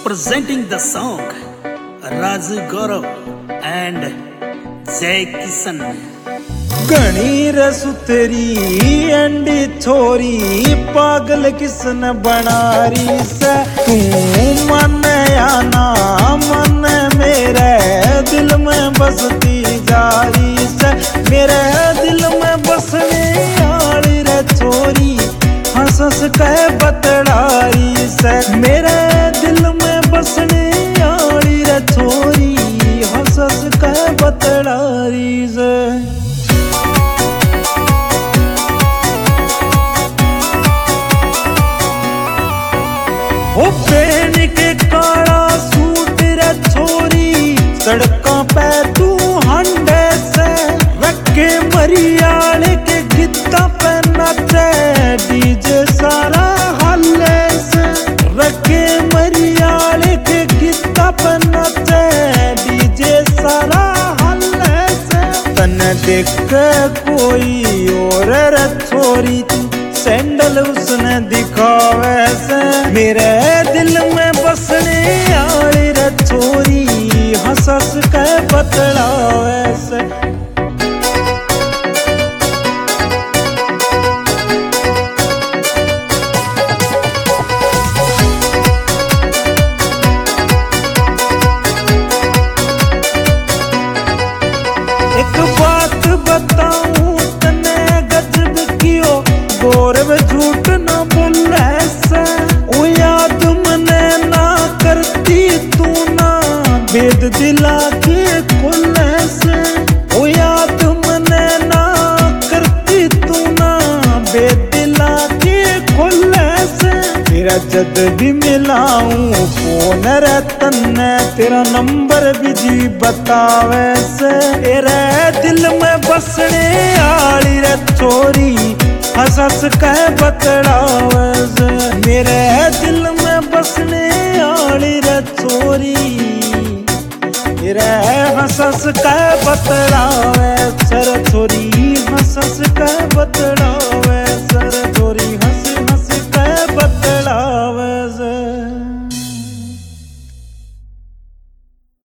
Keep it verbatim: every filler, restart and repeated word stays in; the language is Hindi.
presenting the song Raju Gaurav and Jay Kishan. घनी रसु तेरी अंडी छोरी पागल किसने बना रही से तू मन या ना मन मेरे दिल में बसती जा रही से मेरे दिल में बसने वाली रे छोरी हंस हंस के बतला रही से मेरे दिल में बसने वाली रे छोरी हंस हंस के बतला रही से ओ पहन के काला सूट रे छोरी सड़कों पे तू हंडे से रखे मरियाल के गीता पे नाचे डीजे सारा हल्ले से रखे मरियाल के गीता पे नाचे डीजे सारा हल्ले से तने देख कोई और रे छोरी सैंडल उसने दिखावे से मेरे दिल में बसने वाली रे छोरी हंस हंस के बतलावे से एक बात बताऊं तने गजब कियो गौरव झूठ न बोले से ओ याद मने ना करती तू ना भेद दिला के खोले से ओ याद मने ना करती तू ना भेद दिला के खोले से तेरा जद भी मिलाऊं फोन रे तन्ने तेरा नंबर भी जी बतावे से तेरे दिल में बसने वाली रे छोरी हंस हंस के बतलावे से मेरे दिल में बसने वाली रे छोरी मेरे हंस हंस के बतलावे सर छोरी हंस हंस के बतलावे।